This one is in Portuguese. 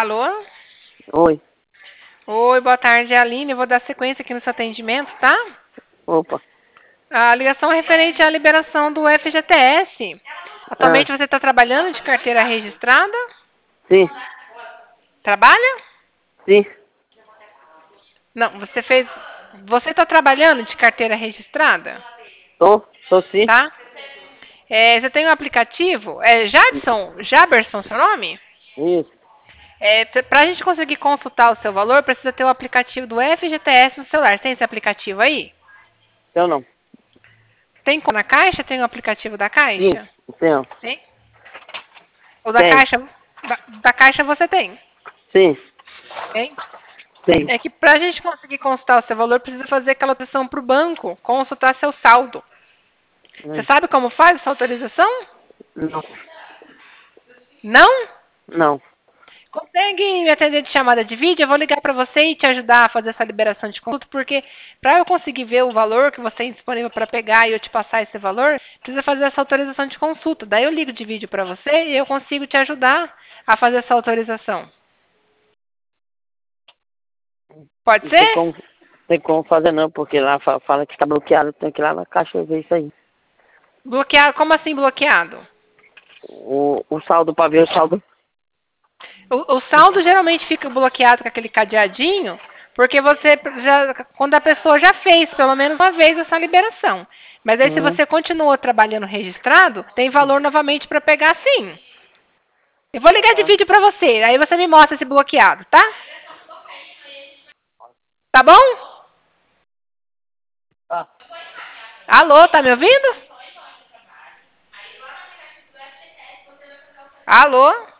Alô? Oi. Oi, boa tarde, é a Aline. Eu vou dar sequência aqui no seu atendimento, tá? Opa. A ligação é referente à liberação do FGTS. Ah, Atualmente você está trabalhando de carteira registrada? sim, Trabalha? sim. Não, você fez. Você está trabalhando de carteira registrada? Tô sim. Tá? Você tem um aplicativo? É Jaberson, seu nome? Isso. Para a gente conseguir consultar o seu valor, precisa ter o aplicativo do FGTS no celular. Tem esse aplicativo aí? Eu não. Tem na Caixa? Tem o aplicativo da Sim, Caixa? tenho. Tem? O da Tem. Caixa? Da Caixa você tem? Sim, Tem? tem. É que para a gente conseguir consultar o seu valor, precisa fazer aquela opção para o banco, consultar seu saldo. Você Hum, sabe como faz essa autorização? Não, Não? não. Consegue me atender de chamada de vídeo? Eu vou ligar para você e te ajudar a fazer essa liberação de consulta, porque para eu conseguir ver o valor que você tem disponível para pegar e eu te passar esse valor, precisa fazer essa autorização de consulta. Daí eu ligo de vídeo para você e eu consigo te ajudar a fazer essa autorização. Pode Não ser? tem como fazer não, porque lá fala que está bloqueado. Tem que ir lá na caixa ver isso aí. Bloqueado? Como assim bloqueado? O saldo para ver o saldo. O saldo geralmente fica bloqueado com aquele cadeadinho, porque quando a pessoa já fez pelo menos uma vez essa liberação. Mas aí se Hum, você continuou trabalhando registrado, tem valor novamente para pegar sim. Eu vou ligar de tá. vídeo para você, aí você me mostra esse bloqueado, tá? Tá bom? Tá. Alô, tá me ouvindo? Alô?